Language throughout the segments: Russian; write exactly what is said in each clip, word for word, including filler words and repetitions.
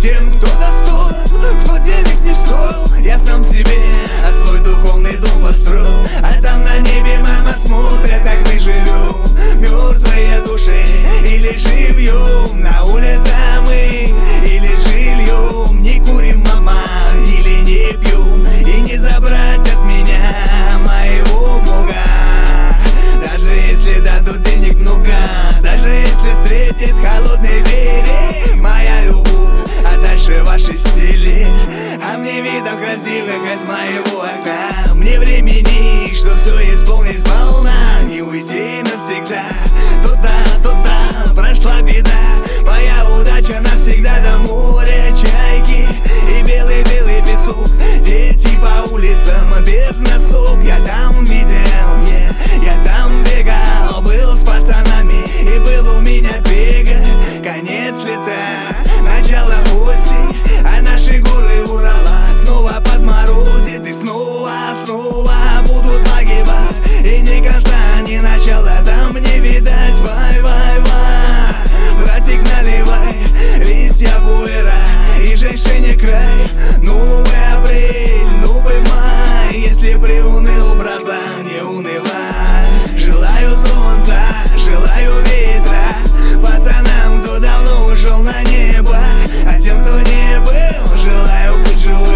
тем, кто достоин, кто денег не стоил. Я сам себе, а свой духовный дом построил. А там на небе мама смотрит, как мы живем, мертвые души или живьем. На улице мы или жильем, не курим, мама, или не пьем. И не забрать от меня моего Бога, даже если дадут денег много, даже если встретит холодный берег моя любовь, а дальше ваши стили. А мне видов красивых из моего окна, мне времени, что все исполнить сполна, не уйти навсегда. Туда, туда прошла беда, моя удача навсегда до моря чайки и белый-белый песок, дети по улицам без носок. Я там видел, yeah, я там бегал, был с пацанами, и был у меня бега. Конец лета, начало осень, а наши горы Урала снова подморозит, и снова, снова будут погибать. И ни конца, ни начала там не видать. Вай, вай, вай, братик, наливай листья буера и женщине край. Новый апрель, новый май, если приуныл, браза, не унывай. Желаю солнца, желаю ветра пацанам, кто давно ушел на небо, а тем, кто не был, желаю быть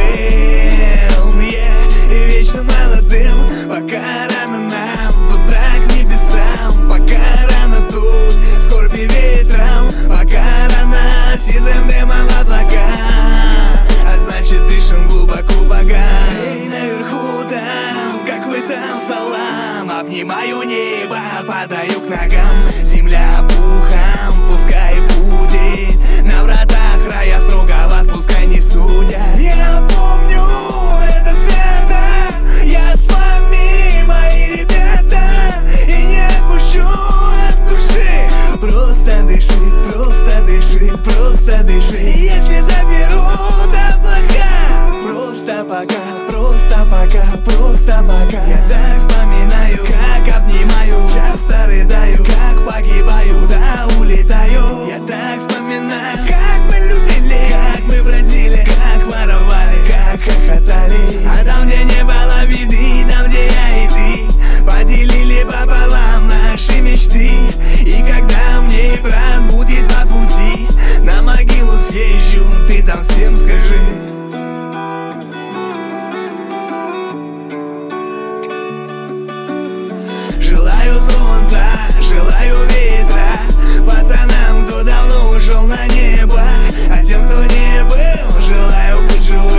живым, yeah, и вечно молодым. Пока рано нам туда к небесам, пока рано тут скорби ветром, пока рано сизым дымом облака, а значит дышим глубоко бога. Эй, наверху там, как вы там, салам, обнимаю небо, падаю к ногам. Земля пухом, пускай будет, на вратах рая строго вас пускай не судят. Я помню, это свято, я с вами, мои ребята, и не отпущу от души. Просто дыши, просто дыши, просто дыши. Если заберут облака, просто пока, просто пока, просто пока. Я так вспоминаю, как обнимаю, часто рыдаю, как погибаю, да улетаю. Я так вспоминаю, как мы любили, как мы бродили, как воровали, как хохотали. А там, где не было беды, там, где я и ты поделили пополам наши мечты. И когда мне, брат, будет по пути, на могилу съезжу, ты там всем скажи. Желаю солнца, желаю ветра пацанам, кто давно ушел на небо, а тем, кто не был, желаю быть живым.